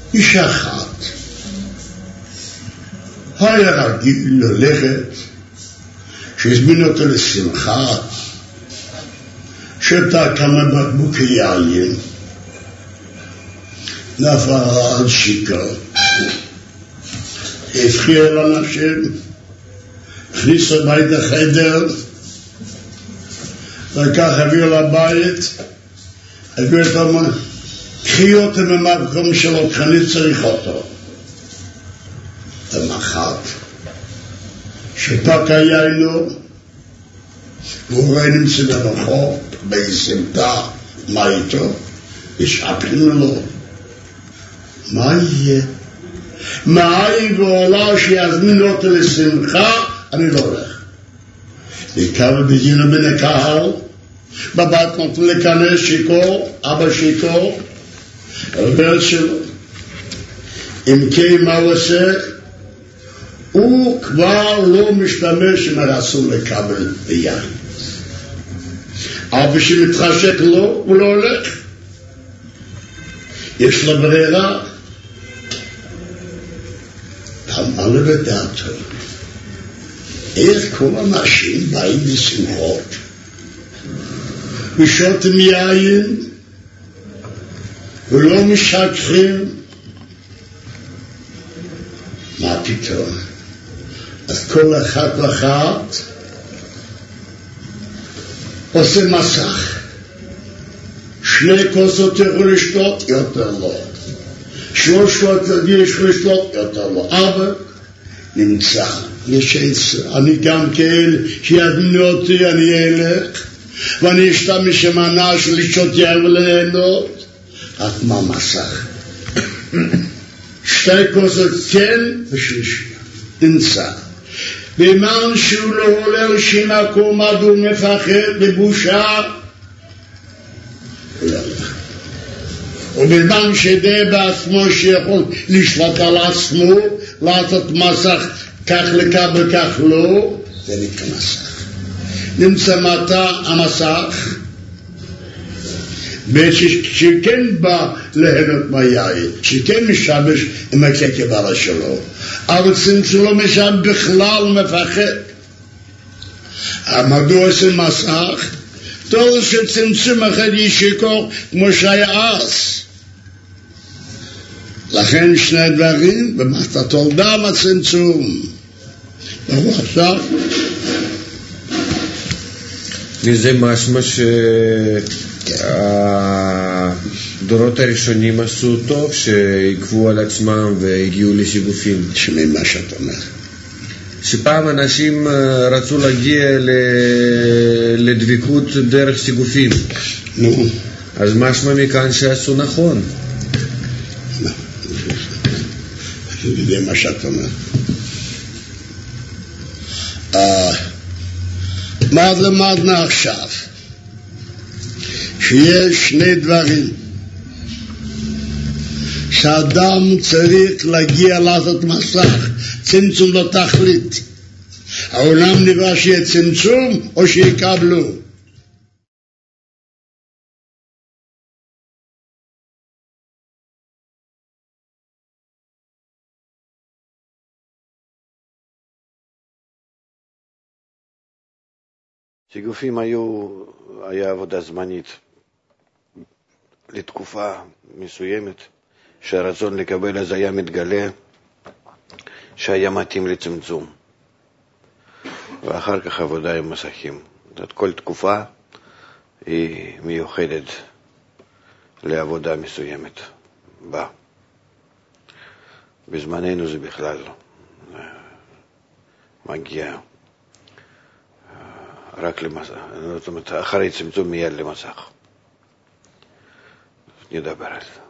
איש אחת היה רגיל ללכת, שהזמין אותו לשמחה, שתה כמה בקבוקי יין, נפל על שיקר, הפחיע אל אנשים, הכניס לבית החדר, וכך הביאו לבית, הביאו אותו, קחי אותו ממקום שלו, אני צריך אותו. ומחת, שתק היינו, והוא רואה נמצא ברחוב, בסמטה, מה איתו? ושאפנו לו. מה יהיה? מה יגאולה שיזמינו אותו לשמחה? אני לא הולך. בעיקר בזינו בין הקהל, בבת נותן לכנס שיקור, אבא שיקור, הרברת שלו. אם כן מה הוא עושה? הוא כבר לא משתמש אם הרסו לקבל ביין. אבא שמתחשק לו, הוא לא הולך. יש לה ברירה. תאמר לו בדעתו. איך כל אנשים באים לשמחות ושותים יין ולא משכחים? מה פתאום? אז כל אחד ואחת עושה מסך. 2 כוסות יכול לשתות, יותר לא. 3 כוסות יכול לשתות, יותר לא. אבל נמצא. יש עצה. אני גם כן, שידמינו אותי, אני אלך, ואני אשתמש שמנה של לשתות יין וליהנות. רק מה מסך? 2 כוסות כן ושלישיה. נמצא. במן שהוא לא עולה לשמקום עד הוא מפחד בבושה, ובזמן שדה בעצמו שיכול לשלט על עצמו, לעשות מסך כך לקבל כך לא, זה נקרא מסך. נמצא מטה המסך, שכן בא להנות מהיין, שכן משמש עם הכקבלה שלו, אבל צמצום לא משם בכלל מפחד. מדוע עושה מסך? תור שצמצום אחד ישיקור כמו שהיה אז. לכן 2 דברים במחת תולדה מהצמצום. ברור עכשיו? וזה משמע שהדורות הראשונים עשו טוב שעקבו על עצמם והגיעו לסיגופים. שמי מה שאת אומר? שפעם אנשים רצו להגיע לדבקות דרך סיגופים. נו. אז משמע מכאן שעשו נכון. זה מה שאת אומר. מה למדנו עכשיו? שיש 2 דברים שאדם צריך להגיע לעשות מסך, צמצום לתכלית. העולם נברא שיהיה צמצום או שיקבלו. סיגופים היה עבודה זמנית לתקופה מסוימת, שהרצון לקבל אז היה מתגלה שהיה מתאים לצמצום, ואחר כך עבודה עם מסכים. כל תקופה היא מיוחדת לעבודה מסוימת. בזמננו זה בכלל מגיע רק למסך, זאת אומרת אחרי צמצום מיד למסך. נדבר על זה.